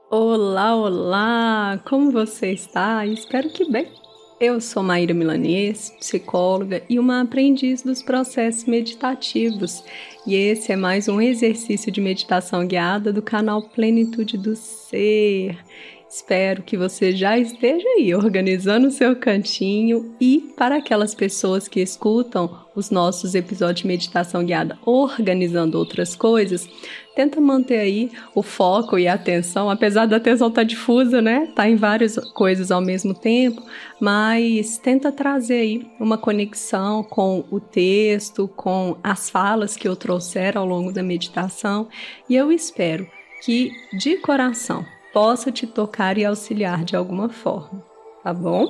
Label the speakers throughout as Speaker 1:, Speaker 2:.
Speaker 1: Olá, olá! Como você está? Espero que bem. Eu sou Maíra Milanês, psicóloga e uma aprendiz dos processos meditativos. E esse é mais um exercício de meditação guiada do canal Plenitude do Ser. Espero que você já esteja aí organizando o seu cantinho e para aquelas pessoas que escutam os nossos episódios de meditação guiada organizando outras coisas, tenta manter aí o foco e a atenção, apesar da atenção estar difusa, né? Tá em várias coisas ao mesmo tempo, mas tenta trazer aí uma conexão com o texto, com as falas que eu trouxer ao longo da meditação, e eu espero que, de coração, possa te tocar e auxiliar de alguma forma, tá bom?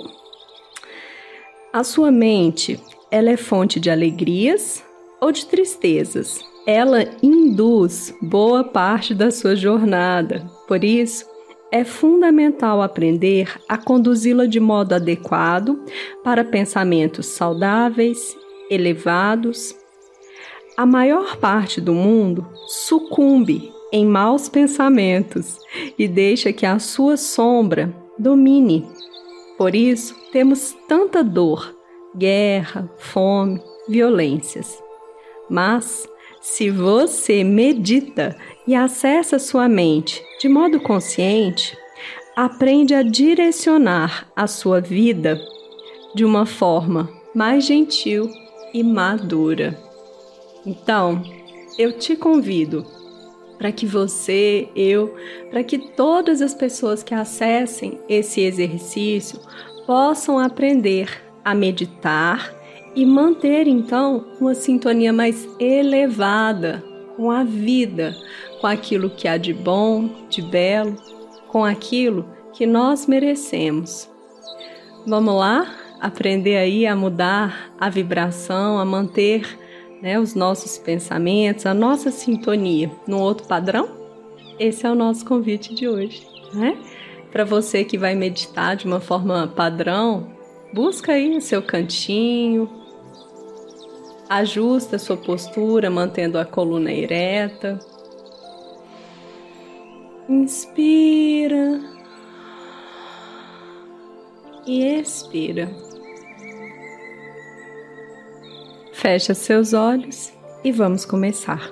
Speaker 1: A sua mente, ela é fonte de alegrias ou de tristezas? Ela induz boa parte da sua jornada. Por isso, é fundamental aprender a conduzi-la de modo adequado para pensamentos saudáveis, elevados. A maior parte do mundo sucumbe em maus pensamentos e deixa que a sua sombra domine. Por isso, temos tanta dor, guerra, fome, violências. Mas, se você medita e acessa sua mente de modo consciente, aprende a direcionar a sua vida de uma forma mais gentil e madura. Então, eu te convido para que você, para que todas as pessoas que acessem esse exercício possam aprender a meditar e manter, então, uma sintonia mais elevada com a vida, com aquilo que há de bom, de belo, com aquilo que nós merecemos. Vamos lá? Aprender aí a mudar a vibração, a manter, os nossos pensamentos, a nossa sintonia num outro padrão? Esse é o nosso convite de hoje, né? Para você que vai meditar de uma forma padrão, busca aí o seu cantinho, ajusta a sua postura, mantendo a coluna ereta. Inspira e expira. Fecha seus olhos e vamos começar.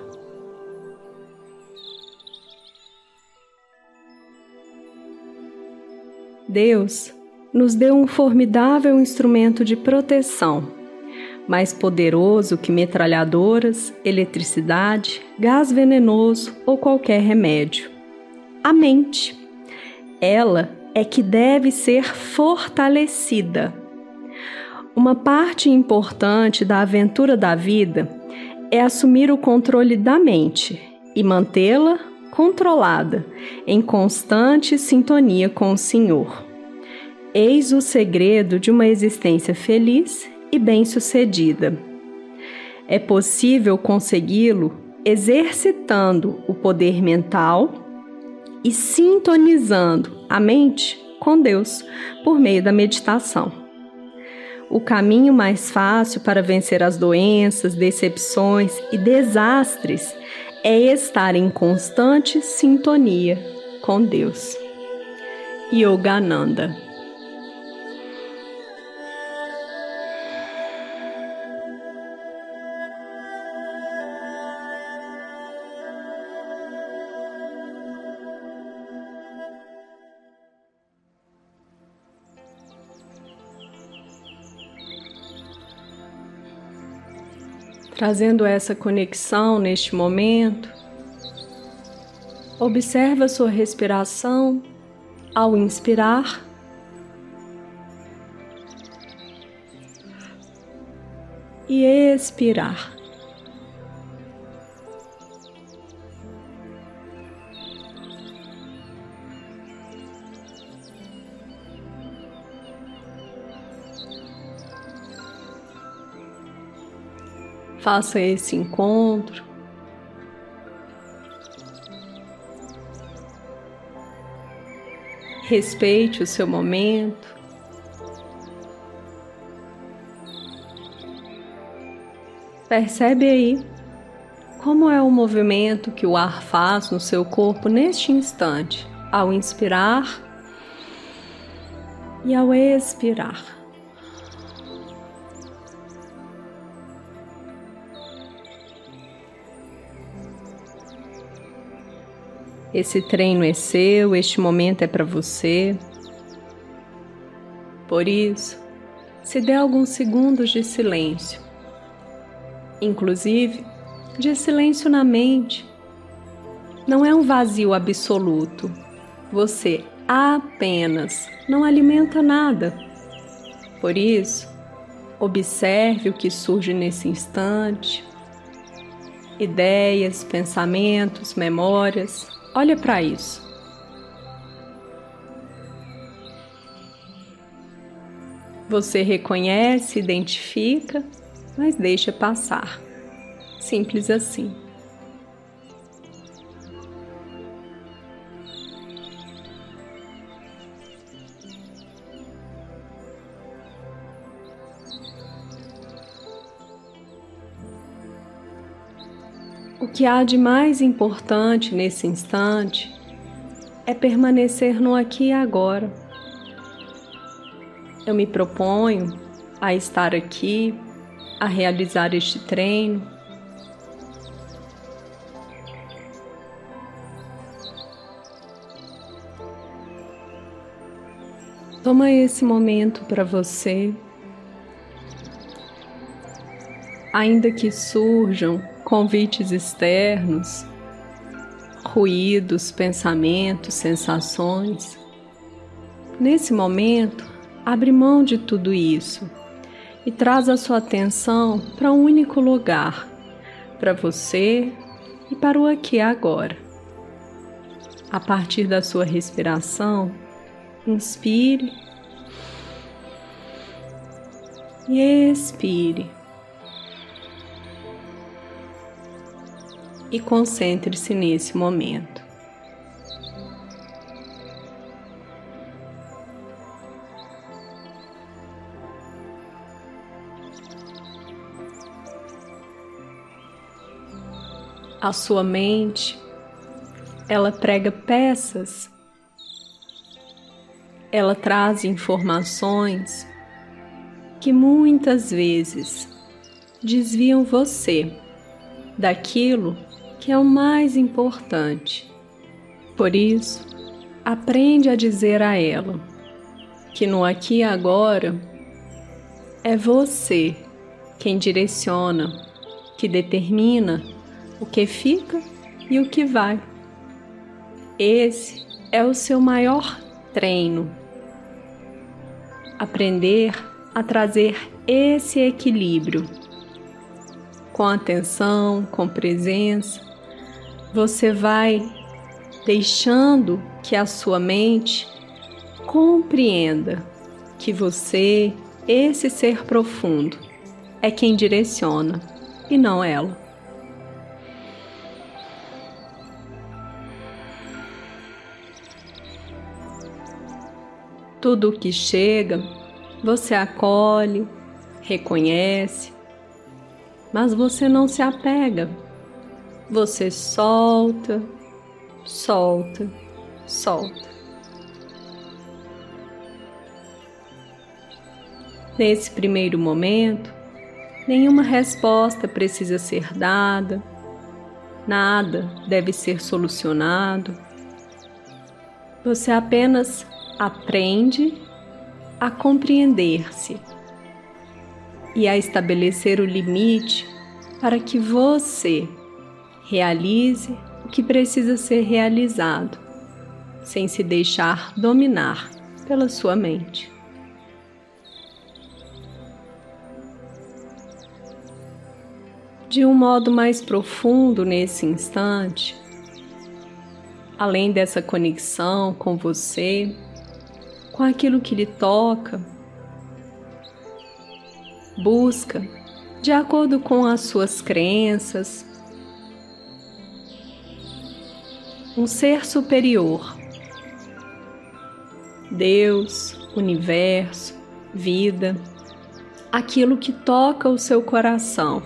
Speaker 1: Deus nos deu um formidável instrumento de proteção, mais poderoso que metralhadoras, eletricidade, gás venenoso ou qualquer remédio. A mente. Ela é que deve ser fortalecida. Uma parte importante da aventura da vida é assumir o controle da mente e mantê-la controlada, em constante sintonia com o Senhor. Eis o segredo de uma existência feliz e bem-sucedida. É possível consegui-lo exercitando o poder mental e sintonizando a mente com Deus por meio da meditação. O caminho mais fácil para vencer as doenças, decepções e desastres é estar em constante sintonia com Deus. Yogananda. Trazendo essa conexão neste momento, observa sua respiração ao inspirar e expirar. Faça esse encontro. Respeite o seu momento. Percebe aí como é o movimento que o ar faz no seu corpo neste instante, ao inspirar e ao expirar. Esse treino é seu, este momento é para você. Por isso, se dê alguns segundos de silêncio, inclusive de silêncio na mente. Não é um vazio absoluto. Você apenas não alimenta nada. Por isso, observe o que surge nesse instante. Ideias, pensamentos, memórias. Olha para isso. Você reconhece, identifica, mas deixa passar. Simples assim. O que há de mais importante nesse instante é permanecer no aqui e agora. Eu me proponho a estar aqui, a realizar este treino. Toma esse momento para você. Ainda que surjam convites externos, ruídos, pensamentos, sensações, nesse momento, abre mão de tudo isso e traz a sua atenção para um único lugar, para você e para o aqui e agora. A partir da sua respiração, inspire e expire. E concentre-se nesse momento. A sua mente, ela prega peças, ela traz informações que muitas vezes desviam você daquilo que é o mais importante. Por isso, aprende a dizer a ela que no aqui e agora é você quem direciona, que determina o que fica e o que vai. Esse é o seu maior treino. Aprender a trazer esse equilíbrio. Com atenção, com presença, você vai deixando que a sua mente compreenda que você, esse ser profundo, é quem direciona e não ela. Tudo o que chega, você acolhe, reconhece, mas você não se apega. Você solta, solta, solta. Nesse primeiro momento, nenhuma resposta precisa ser dada, nada deve ser solucionado. Você apenas aprende a compreender-se e a estabelecer o limite para que você realize o que precisa ser realizado, sem se deixar dominar pela sua mente. De um modo mais profundo nesse instante, além dessa conexão com você, com aquilo que lhe toca, busca, de acordo com as suas crenças, um ser superior, Deus, universo, vida, aquilo que toca o seu coração.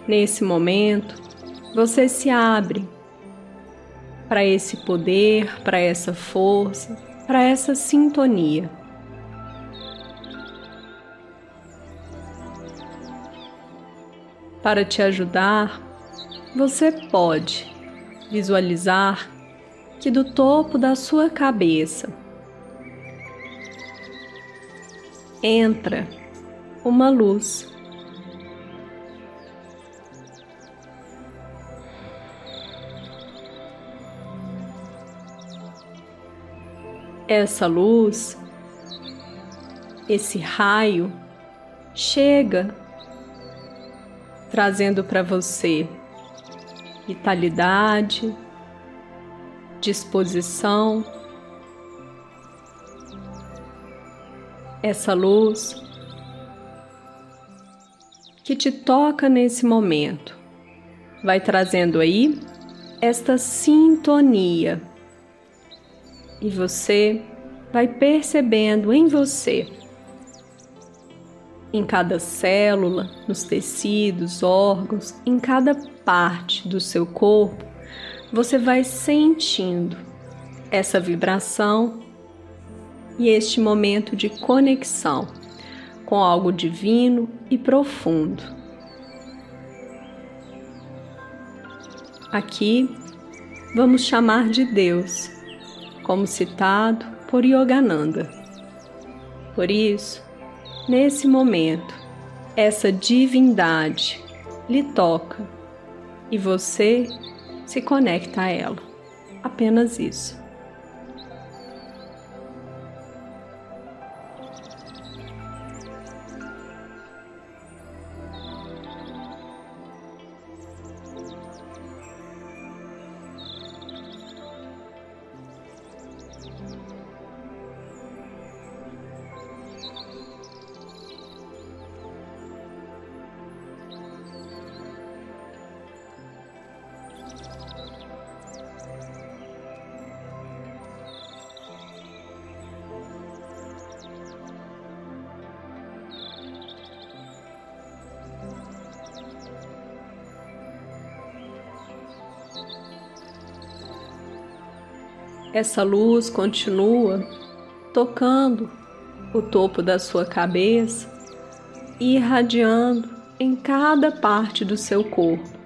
Speaker 1: Nesse momento, você se abre para esse poder, para essa força, para essa sintonia. Para te ajudar, você pode visualizar que do topo da sua cabeça entra uma luz. Essa luz, esse raio, chega trazendo para você vitalidade, disposição. Essa luz que te toca nesse momento vai trazendo aí esta sintonia. E você vai percebendo em você, em cada célula, nos tecidos, órgãos, em cada parte do seu corpo, você vai sentindo essa vibração e este momento de conexão com algo divino e profundo. Aqui vamos chamar de Deus, como citado por Yogananda. Por isso, nesse momento, essa divindade lhe toca e você se conecta a ela. Apenas isso. Essa luz continua tocando o topo da sua cabeça e irradiando em cada parte do seu corpo.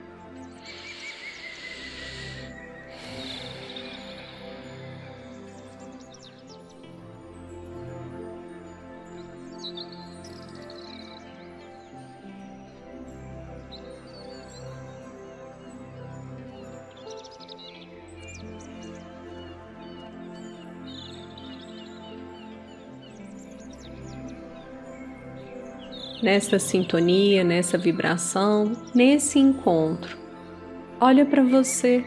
Speaker 1: Nessa sintonia, nessa vibração, nesse encontro, olha para você,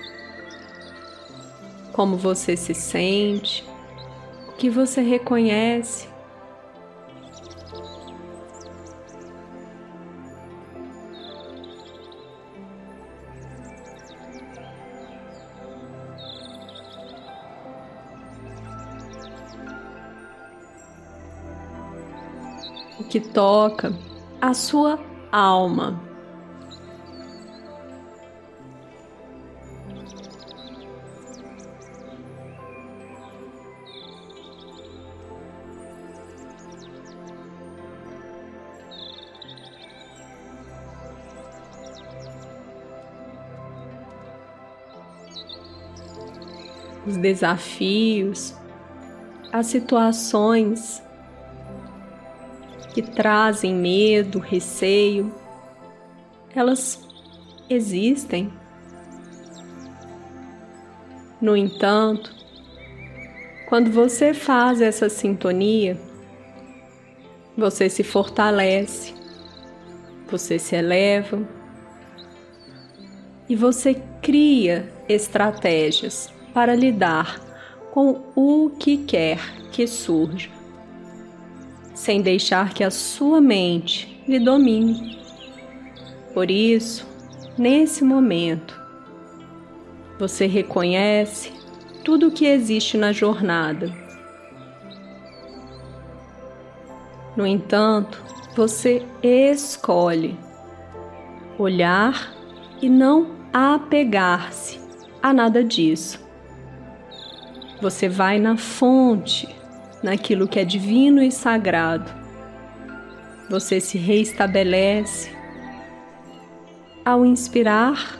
Speaker 1: como você se sente, o que você reconhece. O que toca a sua alma. Os desafios, as situações que trazem medo, receio, elas existem. No entanto, quando você faz essa sintonia, você se fortalece, você se eleva e você cria estratégias para lidar com o que quer que surja, sem deixar que a sua mente lhe domine. Por isso, nesse momento, você reconhece tudo o que existe na jornada. No entanto, você escolhe Olhar e não apegar-se a nada disso. Você vai na fonte, naquilo que é divino e sagrado. Você se reestabelece ao inspirar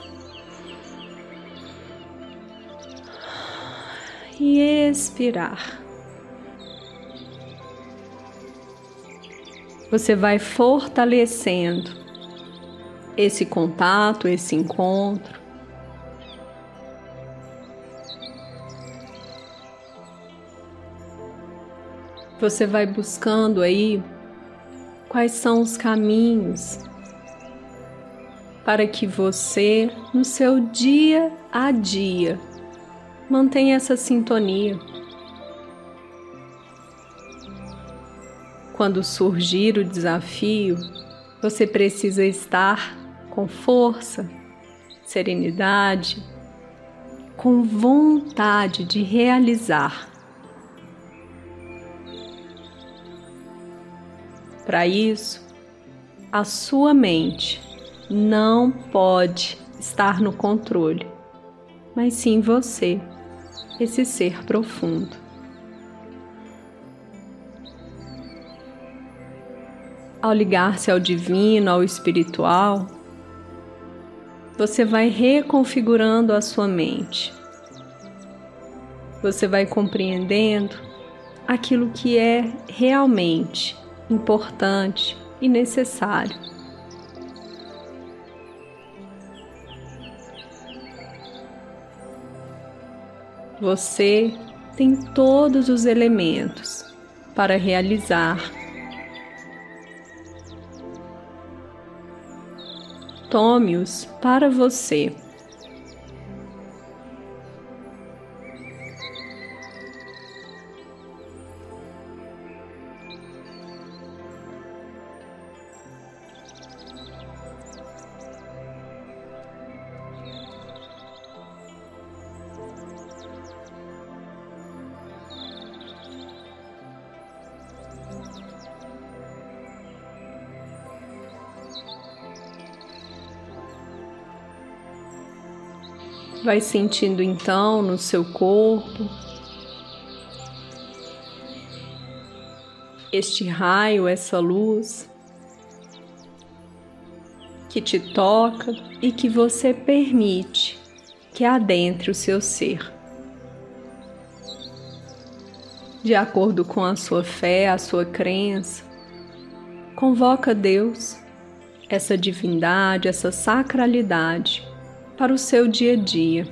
Speaker 1: e expirar. Você vai fortalecendo esse contato, esse encontro. Você vai buscando aí quais são os caminhos para que você, no seu dia a dia, mantenha essa sintonia. Quando surgir o desafio, você precisa estar com força, serenidade, com vontade de realizar. Para isso, a sua mente não pode estar no controle, mas sim você, esse ser profundo. Ao ligar-se ao divino, ao espiritual, você vai reconfigurando a sua mente. Você vai compreendendo aquilo que é realmente importante e necessário. Você tem todos os elementos para realizar. Tome-os para você. Vai sentindo então no seu corpo este raio, essa luz que te toca e que você permite que adentre o seu ser. De acordo com a sua fé, a sua crença, convoca Deus, essa divindade, essa sacralidade, para o seu dia a dia.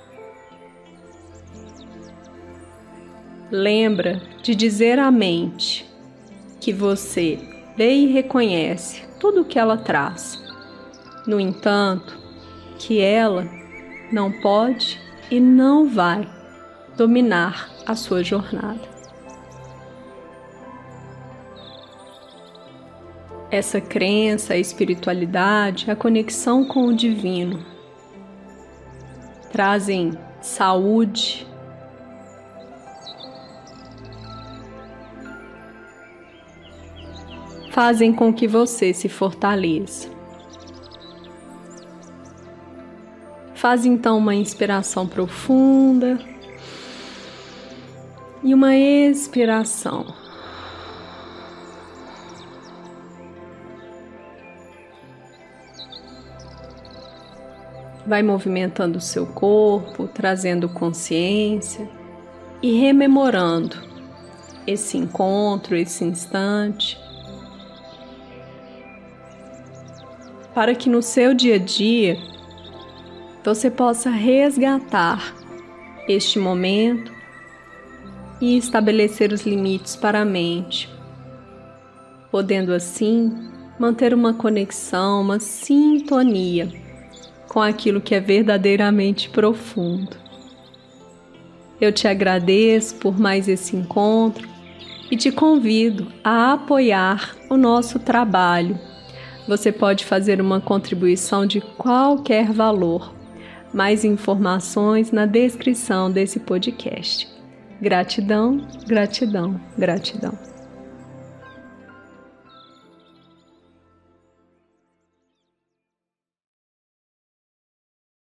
Speaker 1: Lembra de dizer à mente que você vê e reconhece tudo o que ela traz. No entanto, que ela não pode e não vai dominar a sua jornada. Essa crença, a espiritualidade, a conexão com o divino trazem saúde, fazem com que você se fortaleça. Faz então uma inspiração profunda e uma expiração. Vai movimentando o seu corpo, trazendo consciência e rememorando esse encontro, esse instante, para que no seu dia a dia você possa resgatar este momento e estabelecer os limites para a mente, podendo assim manter uma conexão, uma sintonia com aquilo que é verdadeiramente profundo. Eu te agradeço por mais esse encontro e te convido a apoiar o nosso trabalho. Você pode fazer uma contribuição de qualquer valor. Mais informações na descrição desse podcast. Gratidão, gratidão, gratidão.